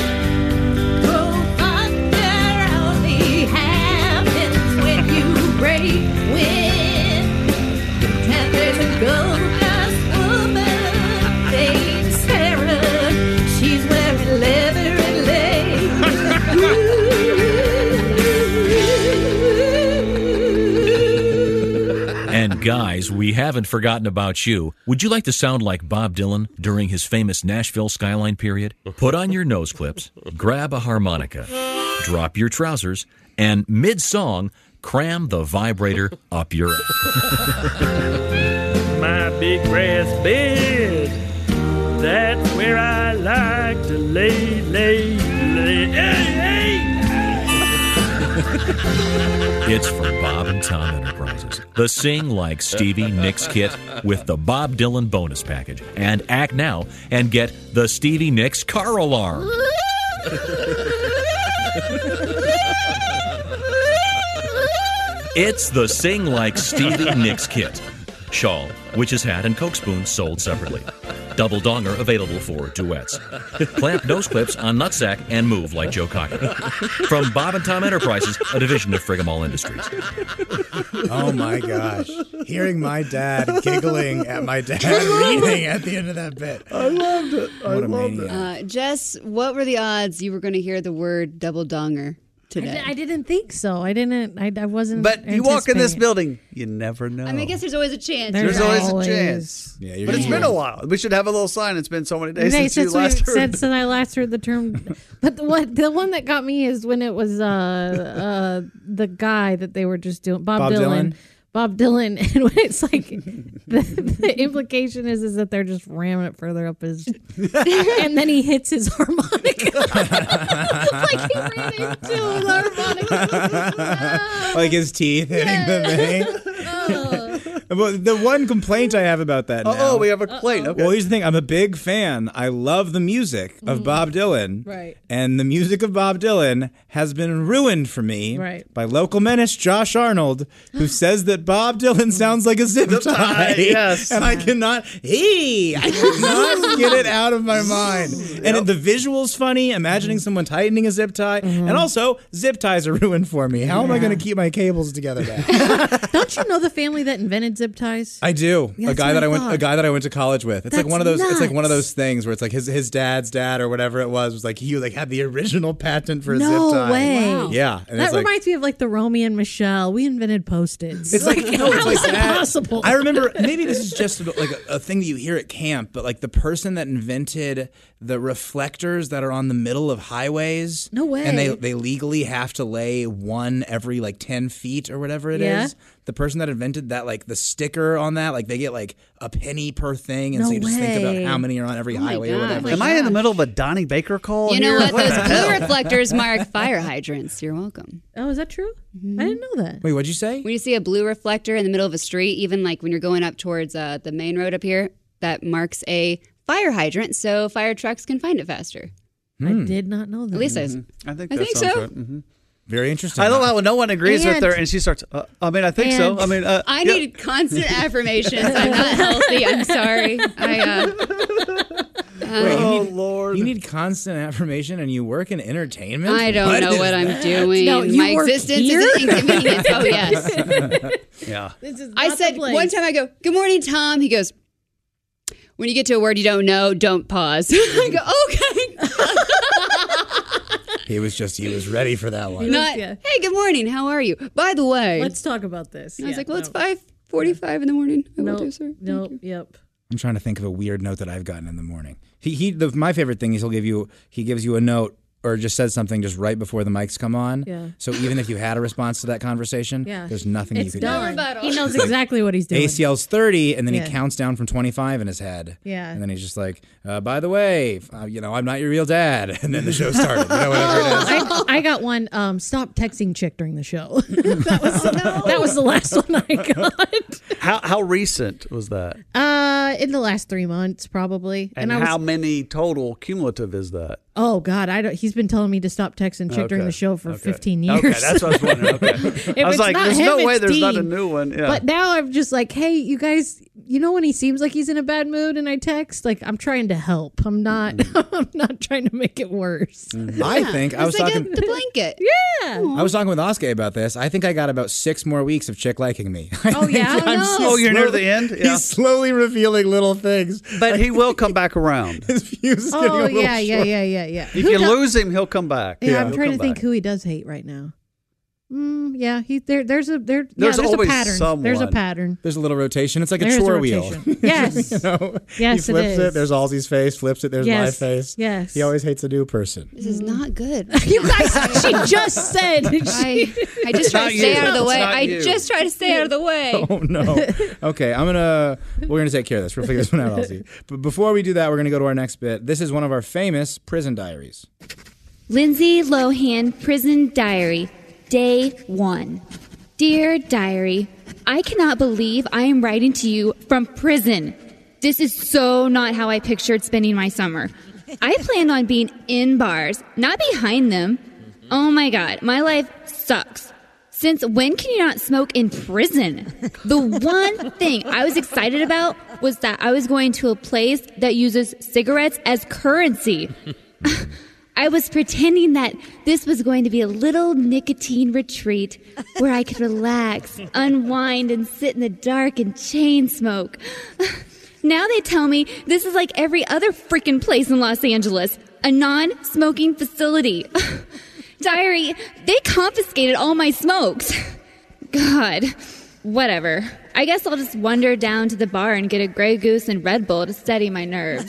And guys, we haven't forgotten about you. Would you like to sound like Bob Dylan during his famous Nashville Skyline period? Put on your nose clips, grab a harmonica, drop your trousers, and mid-song, cram the vibrator up your My big grass bed, that's where I like to lay. Hey! It's for Bob and Tom Enterprises. The Sing Like Stevie Nicks kit with the Bob Dylan bonus package. And act now and get the Stevie Nicks car alarm. It's the Sing Like Stevie Nicks kit. Shawl, witch's hat, and Coke spoon sold separately. Double donger available for duets. Clamp nose clips on nutsack and move like Joe Cocker. From Bob and Tom Enterprises, a division of Frigamall Industries. Oh my gosh. Hearing my dad giggling at my dad reading at the end of that bit. I loved it. What a maniac. Jess, what were the odds you were going to hear the word double donger today? I didn't think so. I wasn't. But you walk in this anticipating. building, you never know. I mean, I guess there's always a chance. There's right? always a chance. Yeah, but it's been a while. We should have a little sign. It's been so many days Okay, since you last heard. since I last heard the term. But the one that got me is when it was the guy that they were just doing, Bob Dylan. Bob Dylan, and when it's like the implication is that they're just ramming it further up his, and then he hits his harmonica. Like he ran into his harmonica. Like his teeth hitting the thing. But the one complaint I have about that now. Oh, we have a complaint. Okay. Well, here's the thing. I'm a big fan. I love the music of Bob Dylan. Right. And the music of Bob Dylan has been ruined for me by local menace Josh Arnold, who says that Bob Dylan sounds like a zip tie. Yes. And I cannot get it out of my mind. And the visual's funny, imagining someone tightening a zip tie. And also, zip ties are ruined for me. How am I going to keep my cables together now? Don't you know the family that invented zip ties? I do. Yeah, a guy that's that what I I went to college with. It's like That's one of those. It's like one of nuts. those things where it's like his dad's dad or whatever it was like he like had the original patent for a No zip tie. way. Wow. Yeah, and That it's like, reminds me of like the Romy and Michelle. We invented Post-its. It's like no, it's how like is that that. possible? I remember maybe this is just like a thing that you hear at camp, but like the person that invented the reflectors that are on the middle of highways. No way. And they legally have to lay one every like 10 feet or whatever it is. Yeah. The person that invented that, like the sticker on that. Like they get like a penny per thing, and No so you just think about way. how many are on every highway or whatever. Am I in the middle of a Donnie Baker call? You know here? what? Those the blue hell? reflectors mark fire hydrants. You're welcome. Oh, is that true? I didn't know that. Wait, what'd you say? When you see a blue reflector in the middle of a street, even like when you're going up towards the main road up here, that marks a fire hydrant, so fire trucks can find it faster. I did not know that. At least I think I that think sounds so. right. Mm-hmm. Very interesting. I love how no one agrees with And- her, and she starts. I mean, I think so. I mean, I yeah. need constant affirmations. I'm not healthy. I'm sorry. Wait, Lord. You need constant affirmation, and you work in entertainment? I don't know is what I'm that? doing. No, you My work existence here? is an inconvenience. Oh, yes. Yeah. This is I not said the place. one time, I go, "Good morning, Tom." He goes, "When you get to a word you don't know, don't pause." I go, "Okay." He was ready for that one. Not, Yeah. "Hey, good morning. How are you?" By the way, Let's talk about this. I was Yeah, like, "Well, it's no. 5:45 in the morning." I will Nope. do, sir. Nope. Yep. I'm trying to think of a weird note that I've gotten in the morning. My favorite thing is he gives you a note or just says something just right before the mics come on. Yeah. So even if you had a response to that conversation, Yeah. there's nothing It's you can done. rebuttal. He knows exactly what he's do. doing. ACL's 30, and then Yeah. he counts down from 25 in his head. Yeah. And then he's just like, by the way, I'm not your real dad. And then the show started. Whatever it is. I got one. Stop texting chick during the show. That was the last one I got. How recent was that? In the last 3 months, probably. And I was, how many total cumulative is that? Oh God, I don't. He's been telling me to stop texting chick during Okay. the show for Okay. 15 years. Okay, that's what I was wondering. Okay. If I was it's like, not there's him, no way it's there's not a Dean. new one. Yeah. But now I'm just like, hey, you guys, you know when he seems like he's in a bad mood and I text, like I'm trying to help. I'm not. I'm not trying to make it worse. I think I was It's like talking. the blanket. Yeah. I was talking with Oskay about this. I think I got about 6 more weeks of chick liking me. Oh yeah. Oh, you're near the end? Yeah. He's slowly revealing little things. But he will come back around. His fuse is Oh getting a little yeah, short. yeah. If you lose him, he'll come back. Yeah, I'm he'll trying to come think back. who he does hate right now. Yeah, there's There's a always pattern. someone. There's a pattern. There's a little rotation. It's like There's a a chore wheel. rotation. Yes. You know? Yes, he it flips is. There's Halsey's face. Flips it. There's my Yes. face. Yes. He always hates a new person. This is not good. You guys, she just said. I just try not to stay you. out of the It's way. not I you. just try to stay out of the way. Oh no. Okay, we're gonna take care of this. We'll figure this one out, Halsey. But before we do that, we're gonna go to our next bit. This is one of our famous prison diaries. Lindsay Lohan Prison Diary, Day 1. Dear Diary, I cannot believe I am writing to you from prison. This is so not how I pictured spending my summer. I planned on being in bars, not behind them. Oh my God, my life sucks. Since when can you not smoke in prison? The one thing I was excited about was that I was going to a place that uses cigarettes as currency. I was pretending that this was going to be a little nicotine retreat where I could relax, unwind, and sit in the dark and chain smoke. Now they tell me this is like every other freaking place in Los Angeles, a non-smoking facility. Diary, they confiscated all my smokes. God, whatever. I guess I'll just wander down to the bar and get a Grey Goose and Red Bull to steady my nerves.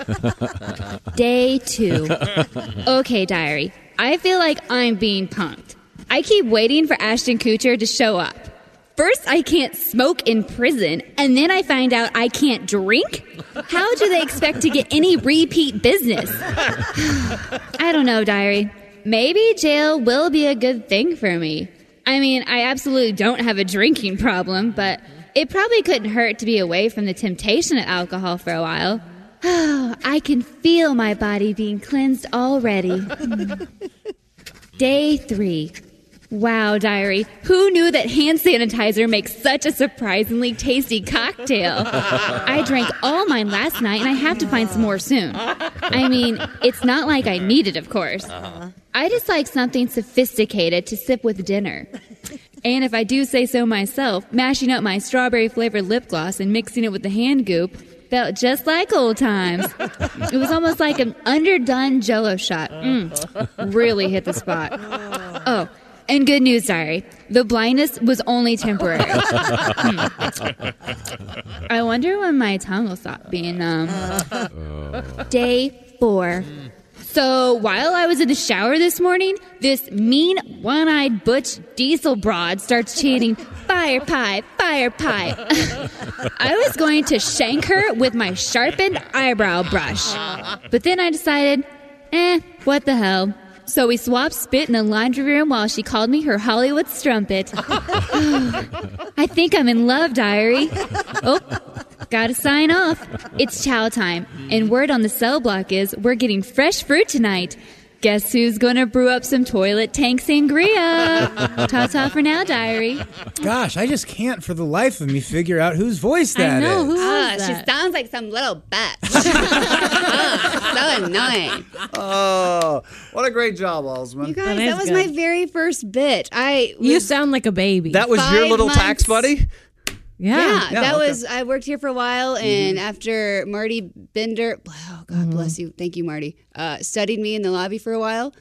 Day 2. Okay, Diary. I feel like I'm being punked. I keep waiting for Ashton Kutcher to show up. First, I can't smoke in prison, and then I find out I can't drink? How do they expect to get any repeat business? I don't know, Diary. Maybe jail will be a good thing for me. I mean, I absolutely don't have a drinking problem, but it probably couldn't hurt to be away from the temptation of alcohol for a while. I can feel my body being cleansed already. Day 3. Wow, Diary. Who knew that hand sanitizer makes such a surprisingly tasty cocktail? I drank all mine last night, and I have to find some more soon. I mean, it's not like I need it, of course. I just like something sophisticated to sip with dinner. And if I do say so myself, mashing up my strawberry-flavored lip gloss and mixing it with the hand goop felt just like old times. It was almost like an underdone Jell-O shot. Really hit the spot. Oh, and good news, Diary. The blindness was only temporary. I wonder when my tongue will stop being numb. Day 4. So while I was in the shower this morning, this mean, one-eyed butch diesel broad starts chanting, "Fire pie, fire pie." I was going to shank her with my sharpened eyebrow brush. But then I decided, what the hell? So we swapped spit in the laundry room while she called me her Hollywood strumpet. I think I'm in love, diary. Oh, gotta sign off. It's chow time. And word on the cell block is we're getting fresh fruit tonight. Guess who's gonna brew up some toilet tank sangria? Ta-ta for now, diary. Gosh, I just can't for the life of me figure out whose voice that is. I know, who was She that? sounds like some little bitch. So annoying. Oh, what a great job, Alsman. You guys, that was my very first bit. You sound like a baby. That was your 5 little months. tax buddy? Yeah, that okay. was. I worked here for a while, and after Marty Bender, oh God bless you, thank you, Marty, studied me in the lobby for a while.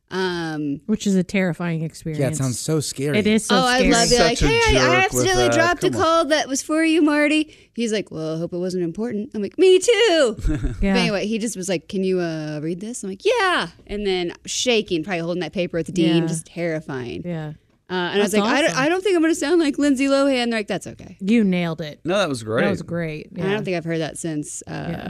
Which is a terrifying experience. Yeah, it sounds so scary. It is so scary. I love it. Like, Such a hey, I jerk accidentally with that. dropped a Come on. call that was for you, Marty. He's like, well, I hope it wasn't important. I'm like, me too. But anyway, he just was like, can you read this? I'm like, yeah. And then shaking, probably holding that paper at the dean, Yeah. just terrifying. Yeah. And I was That's like, awesome. I don't think I'm going to sound like Lindsay Lohan. They're like, that's okay. You nailed it. No, that was great. That was great. And I don't think I've heard that since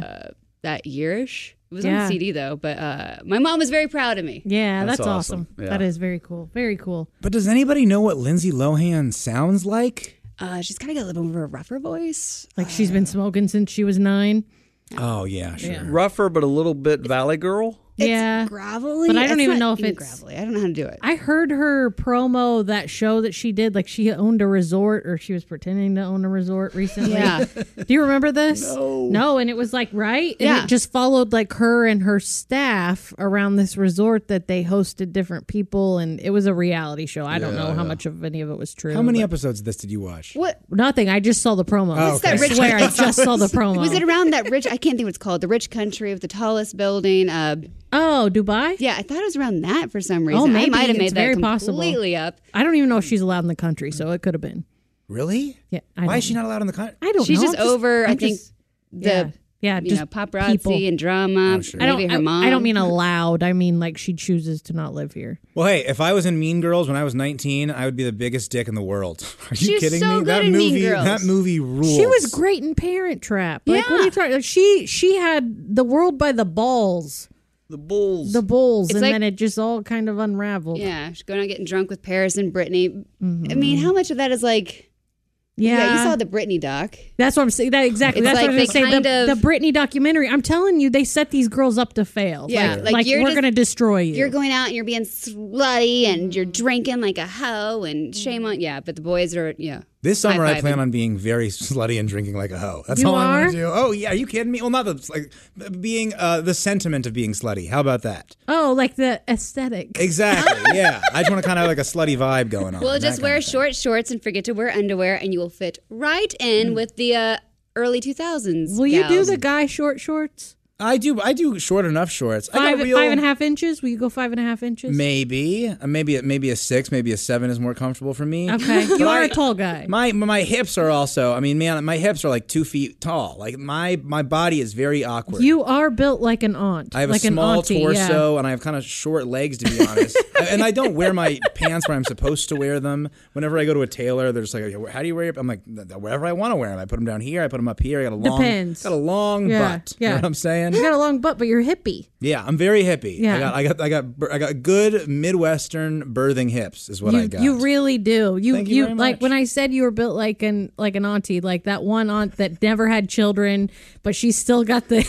that yearish. It was on Yeah. CD though, but my mom was very proud of me. Yeah, That's that's awesome. awesome. Yeah. That is very cool. Very cool. But does anybody know what Lindsay Lohan sounds like? She's kind of got a little bit of a rougher voice. Like she's been smoking since she was 9. Oh, yeah, sure. Rougher, but a little bit Valley Girl. Yeah. Gravelly, But I don't It's even not know if it's gravelly. I don't know how to do it. I heard her promo that show that she did, like she owned a resort or she was pretending to own a resort recently. Yeah. Do you remember this? No, and it was like, right? And Yeah. it just followed like her and her staff around this resort that they hosted different people, and it was a reality show. I don't know how much of any of it was true. How many but- episodes of this did you watch? What? Nothing. I just saw the promo. Oh, okay. I swear, I just saw the promo. Was it around that rich? I can't think what it's called. The rich country with the tallest building. Oh, Dubai? Yeah, I thought it was around that for some reason. Oh, maybe. I might have made It's that very possible. completely up. I don't even know if she's allowed in the country, so it could have been. Really? Yeah. Why is she not allowed in the country? I don't She's know. just over. I think yeah, you just know, paparazzi people. and drama. sure. Maybe her mom. I don't mean allowed. I mean like she chooses to not live here. Well, hey, if I was in Mean Girls when I was 19, I would be the biggest dick in the world. Are you She's kidding so me? good That in Mean movie, Girls. that movie rules. She was great in Parent Trap. Like, what are you talking? Like, she had the world by the balls. The Bulls. The bulls, It's and like- then it just all kind of unraveled. Yeah, she's going out getting drunk with Paris and Brittany. I mean, how much of that is like? Yeah. You saw the Britney doc. That's what I'm saying. That exactly. It's That's like what I'm they saying. kind The of- Britney documentary. I'm telling you, they set these girls up to fail. Yeah, like like, you're we're just- gonna destroy you. You're going out and you're being slutty and you're drinking like a hoe and shame on but the boys are This summer, I high-fiving. plan on being very slutty and drinking like a hoe. That's You all I'm are? going to do. Oh, yeah. Are you kidding me? Well, not the, like, being the sentiment of being slutty. How about that? Oh, like the aesthetic. Exactly. Yeah. I just want to kind of have like a slutty vibe going on. Well, that just kind wear of thing. short shorts and forget to wear underwear, and you will fit right in with the early 2000s. Will you do gals. the guy short shorts? I do short enough shorts. I got 5.5 inches. Will you go 5.5 inches? Maybe a 6, maybe a 7 is more comfortable for me. Okay, But you are a tall guy. My hips are also. I mean, man, my hips are like 2 feet tall. Like my body is very awkward. You are built like an aunt. I have like a small an auntie, torso and I have kind of short legs, to be honest. And I don't wear my pants where I'm supposed to wear them. Whenever I go to a tailor, they're just like, "How do you wear your?" I'm like, "Wherever I want to wear them. I put them down here. I put them up here. I got a long, Depends. got a long Yeah, butt. yeah. You know what I'm saying? You got a long butt, but you're hippie. Yeah, I'm very hippie. Yeah. I got good Midwestern birthing hips is what I got. You really do. Thank you very like much. when I said you were built like an auntie, like that one aunt that never had children, but she's still got the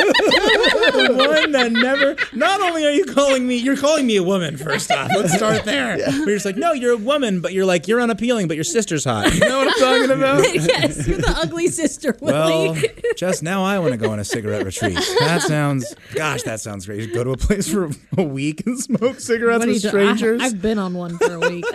The one that never. Not only are you calling me, you're calling me a woman. First off, let's start there. But you're just like, no, you're a woman, but you're unappealing, but your sister's hot. You know what I'm talking about? Yes, you're the ugly sister, Willie. Well, just now I want to go on a cigarette retreat. That sounds great. You go to a place for a week and smoke cigarettes What are with you doing? strangers. I've been on one for a week.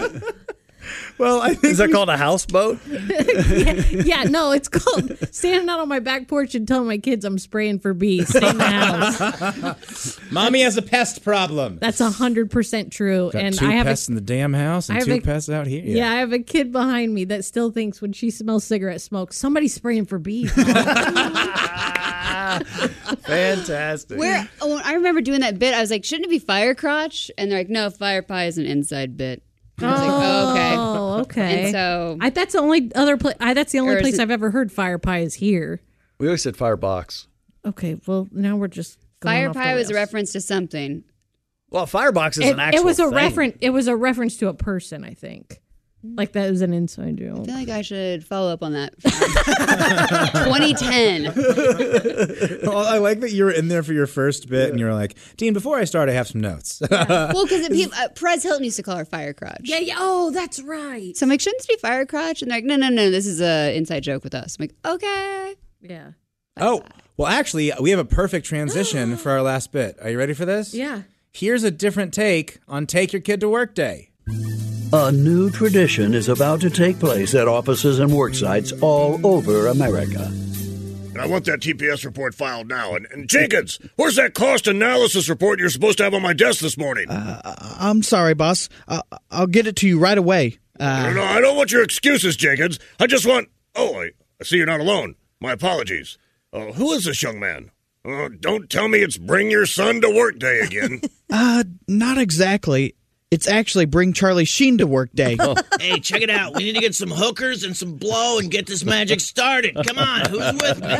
Well, I think Is that called a houseboat? Yeah, no, it's called standing out on my back porch and telling my kids I'm spraying for bees. Stay in the house. Mommy has a pest problem. That's 100% true. Got and two I have pests in the damn house I and have two pests out here. Yeah, I have a kid behind me that still thinks when she smells cigarette smoke, somebody's spraying for bees. Fantastic. I remember doing that bit. I was like, shouldn't it be fire crotch? And they're like, no, fire pie is an inside bit. And I was like, Oh, okay. And so that's the only other place. That's the only place I've ever heard fire pie is here. We always said firebox. Okay, well now we're just going fire off the pie was a rails. reference to something. Well, firebox is an actual It was a thing. reference. It was a reference to a person, I think. Like that was an inside joke. I feel like I should follow up on that. 2010. Well, I like that you were in there for your first bit, and you were like, Dean, before I start, I have some notes. Well, because Perez Hilton used to call her fire crotch. Yeah. Oh, that's right. So I'm like, shouldn't this be fire crotch? And they're like, no, this is a inside joke with us. I'm like, okay. Yeah. Oh, well, actually, we have a perfect transition for our last bit. Are you ready for this? Yeah. Here's a different take on Take Your Kid to Work Day. A new tradition is about to take place at offices and work sites all over America. And I want that TPS report filed now. And Jenkins, where's that cost analysis report you're supposed to have on my desk this morning? I'm sorry, boss. I'll get it to you right away. No, I don't want your excuses, Jenkins. I just want... Oh, I see you're not alone. My apologies. Who is this young man? Don't tell me it's Bring Your Son to Work Day again. Not exactly. It's actually Bring Charlie Sheen to Work Day. Hey, check it out. We need to get some hookers and some blow and get this magic started. Come on, who's with me?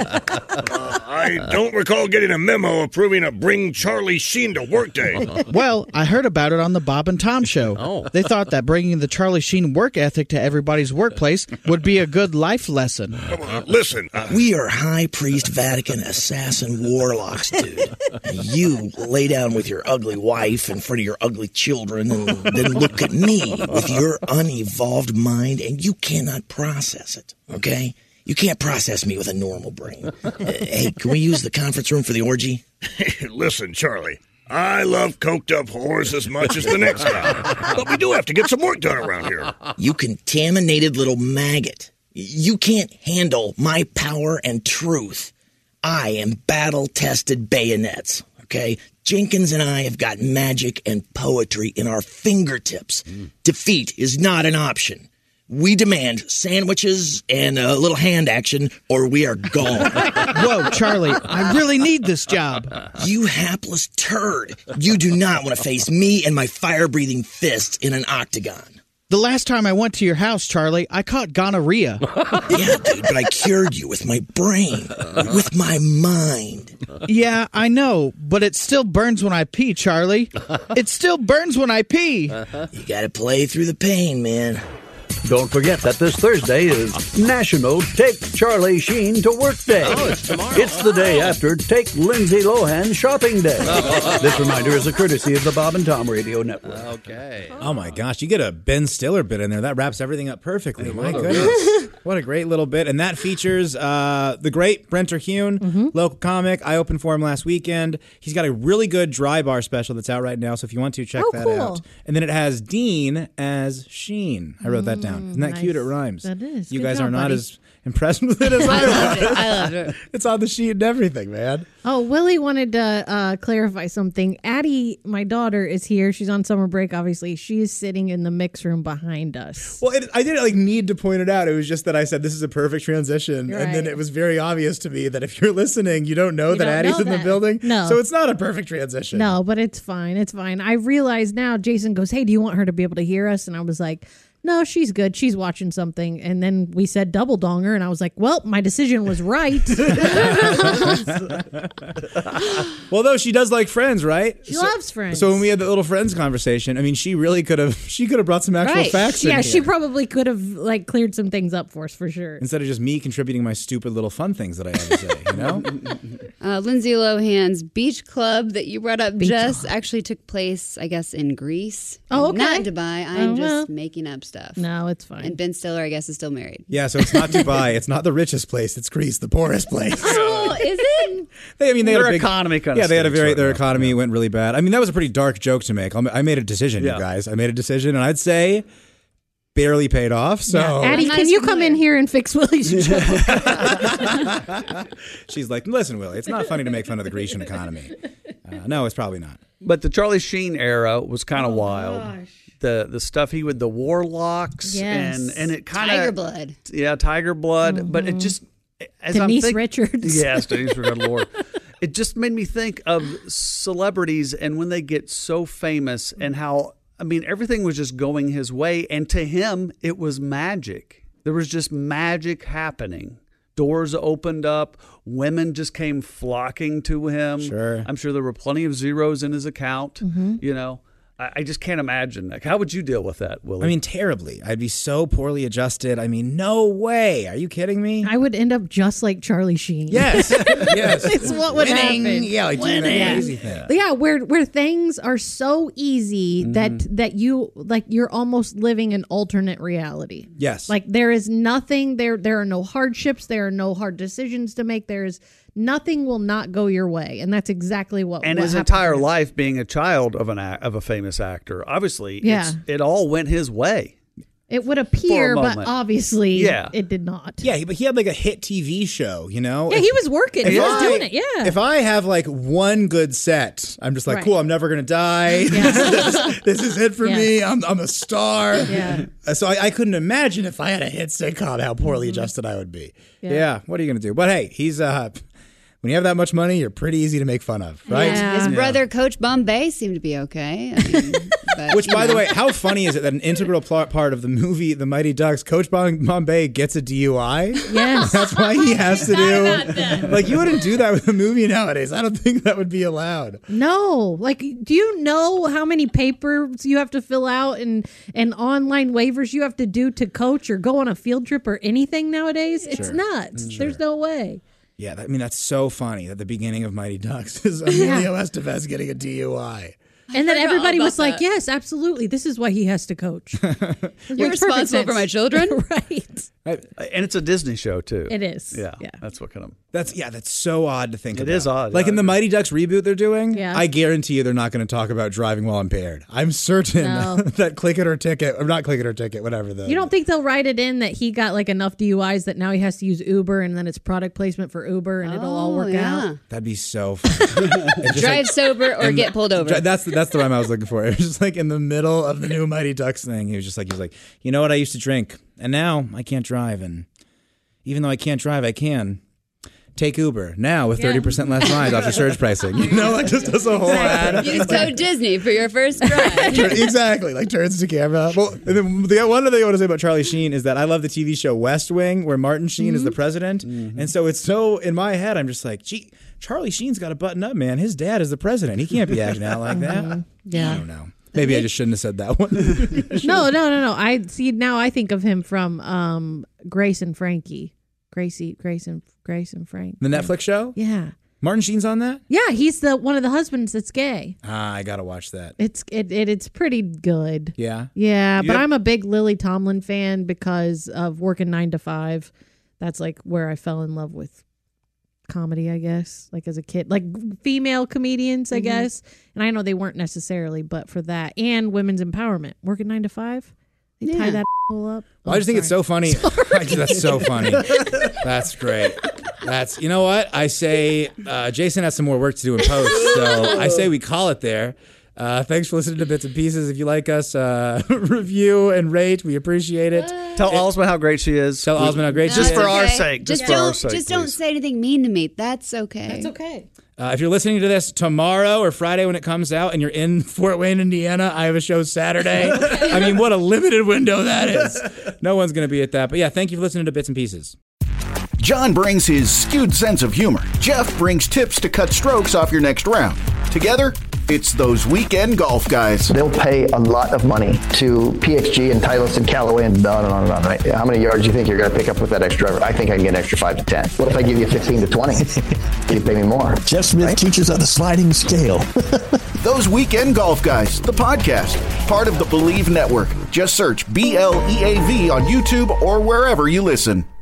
I don't recall getting a memo approving a Bring Charlie Sheen to Work Day. Well, I heard about it on the Bob and Tom show. Oh. They thought that bringing the Charlie Sheen work ethic to everybody's workplace would be a good life lesson. Listen. We are high priest Vatican assassin warlocks, dude. And you lay down with your ugly wife in front of your ugly children and then look at me with your unevolved mind, and you cannot process it, okay? You can't process me with a normal brain. Hey, can we use the conference room for the orgy? Listen, Charlie, I love coked up whores as much as the next guy. But we do have to get some work done around here. You contaminated little maggot. You can't handle my power and truth. I am battle-tested bayonets, okay? Jenkins and I have got magic and poetry in our fingertips. Defeat is not an option. We demand sandwiches and a little hand action, or we are gone. Whoa, Charlie, I really need this job. You hapless turd. You do not want to face me and my fire-breathing fists in an octagon. The last time I went to your house, Charlie, I caught gonorrhea. Yeah, dude, but I cured you with my brain, with my mind. Yeah, I know, but it still burns when I pee, Charlie. It still burns when I pee. You gotta play through the pain, man. Don't forget that this Thursday is National Take Charlie Sheen to Work Day. Oh, it's tomorrow. It's the day after Take Lindsay Lohan Shopping Day. This reminder is a courtesy of the Bob and Tom Radio Network. Okay. Oh my gosh, you get a Ben Stiller bit in there. That wraps everything up perfectly. My goodness. What a great little bit. And that features the great Brent Terhune, local comic. I opened for him last weekend. He's got a really good dry bar special that's out right now, so if you want to, check that out. And then it has Dean as Sheen. I wrote that down. Isn't that cute? It rhymes. That is. You Good guys job, are not buddy. as impressed with it as I loved was. it. I loved it. It's on the sheet and everything, man. Oh, Willie wanted to clarify something. Addie, my daughter, is here. She's on summer break, obviously. She is sitting in the mix room behind us. Well, I didn't need to point it out. It was just that I said this is a perfect transition, Right. and then it was very obvious to me that if you're listening, you don't know You that don't Addie's know in the that. building. No. So it's not a perfect transition. No, but it's fine. It's fine. I realize now, Jason goes, hey, do you want her to be able to hear us? And I was like, no, she's good. She's watching something. And then we said double donger, and I was like, well, my decision was right. Well, though she does like Friends, right? She loves Friends. So when we had the little Friends conversation, I mean, she really could have brought some actual facts in Yeah, here. she probably could have cleared some things up for us for sure. Instead of just me contributing my stupid little fun things that I have to say, you know? Lindsay Lohan's beach club that you brought up, Jess, actually took place, I guess, in Greece. Oh, okay. Not Dubai. I'm Oh, well. just making up stuff. No, it's fine. And Ben Stiller, I guess, is still married. Yeah, so it's not Dubai. It's not the richest place. It's Greece, the poorest place. Oh, is it? They had Their a big economy kind of Yeah, they had a stinks very right their now. economy went really bad. I mean, that was a pretty dark joke to make. I made a decision, you guys. I made a decision, and I'd say barely paid off. So Addie, can you come in here and fix Willie's joke? she's like, "Listen, Willie, it's not funny to make fun of the Grecian economy." No, it's probably not. But the Charlie Sheen era was kind of wild. The stuff he would, the warlocks, Yes. and it kind of Tiger blood. Yeah, Tiger blood. But it just as Denise Richards. Yes, Denise Richards, Lord. It just made me think of celebrities and when they get so famous and how, everything was just going his way. And to him, it was magic. There was just magic happening. Doors opened up. Women just came flocking to him. Sure. I'm sure there were plenty of zeros in his account. I just can't imagine. Like, how would you deal with that, Willie? Terribly. I'd be so poorly adjusted. No way. Are you kidding me? I would end up just like Charlie Sheen. Yes. Yes. It's what would happen. Yeah, like doing that crazy thing. Yeah, where things are so easy that you're almost living an alternate reality. Yes. Like there is nothing there. There are no hardships. There are no hard decisions to make. There is nothing will not go your way, and that's exactly what. And his entire life being a child of a famous actor, obviously, it all went his way. It would appear, but obviously, it did not. Yeah, but he had like a hit TV show, you know? Yeah, he was working. He was doing it, yeah. If I have like one good set, I'm just like, cool, I'm never going to die. This is it for me. I'm a star. Yeah. So I couldn't imagine if I had a hit sitcom how poorly adjusted I would be. Yeah, what are you going to do? But hey, he's... when you have that much money, you're pretty easy to make fun of, right? Yeah. His brother, Coach Bombay, seemed to be okay. Which, by the way, how funny is it that an integral part of the movie The Mighty Ducks, Coach Bombay gets a DUI? Yes. That's why he has to do... Like, you wouldn't do that with a movie nowadays. I don't think that would be allowed. No. Like, do you know how many papers you have to fill out and online waivers you have to do to coach or go on a field trip or anything nowadays? It's nuts. Sure. There's no way. Yeah, that's so funny that the beginning of Mighty Ducks is Emilio Estevez getting a DUI. And then everybody was like, yes, absolutely. This is why he has to coach. You're responsible for my children? Right. And it's a Disney show, too. It is. Yeah. That's what kind of... That's so odd to think about. It is odd. Like in the Mighty Ducks reboot they're doing, I guarantee you they're not going to talk about driving while impaired. I'm certain that Click It or Ticket, or not Click It or Ticket, whatever. You don't think they'll write it in that he got like enough DUIs that now he has to use Uber and then it's product placement for Uber and it'll all work out? That'd be so funny. Drive sober or get pulled over. That's the rhyme I was looking for. It was just like in the middle of the new Mighty Ducks thing. He was like, you know what? I used to drink and now I can't drive. And even though I can't drive, I can take Uber now with 30% less rides after surge pricing. You know, like just does a whole ad. Use code Disney for your first ride. Exactly. Like turns to camera. Well, and then the one other thing I want to say about Charlie Sheen is that I love the TV show West Wing where Martin Sheen is the president. And so it's so in my head, I'm just like, gee, Charlie Sheen's got to button up, man. His dad is the president. He can't be acting out like that. Yeah. I don't know. Maybe I just shouldn't have said that one. No. I see. Now I think of him from Grace and Frankie. Grace and Frank. The Netflix show? Yeah. Martin Sheen's on that? Yeah, he's one of the husbands that's gay. I gotta watch that. It's pretty good. Yeah? Yeah, but I'm a big Lily Tomlin fan because of working 9 to 5. That's like where I fell in love with comedy, I guess, like as a kid, like female comedians, I guess. And I know they weren't necessarily, but for that and women's empowerment, working 9 to 5, they tie that all up. Well, I just think it's so funny. That's so funny. That's great. You know what? I say Jason has some more work to do in post, so I say we call it there. Thanks for listening to Bits and Pieces. If you like us, review and rate. We appreciate it. Tell Ozma how great she is. Tell Ozma how great she is. Just for our sake. Just don't say anything mean to me. That's okay. That's okay. If you're listening to this tomorrow or Friday when it comes out and you're in Fort Wayne, Indiana, I have a show Saturday. I mean, what a limited window that is. No one's going to be at that. But yeah, thank you for listening to Bits and Pieces. John brings his skewed sense of humor. Jeff brings tips to cut strokes off your next round. Together, it's those weekend golf guys. They'll pay a lot of money to PXG and Titleist and Callaway and on and on and on, right? How many yards do you think you're going to pick up with that extra driver? I think I can get an extra 5 to 10. What if I give you 15 to 20? You pay me more. Jeff Smith teaches on the sliding scale. Those Weekend Golf Guys, the podcast, part of the Believe Network. Just search BLEAV on YouTube or wherever you listen.